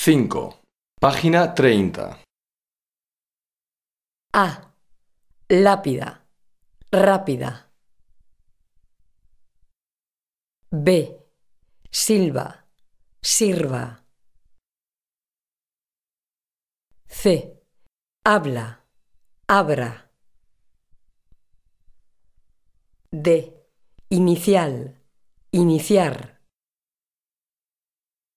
5. Página 30. A. Lápida. Rápida. B. Silba. Sirva. C. Habla. Abra. D. Inicial. Iniciar.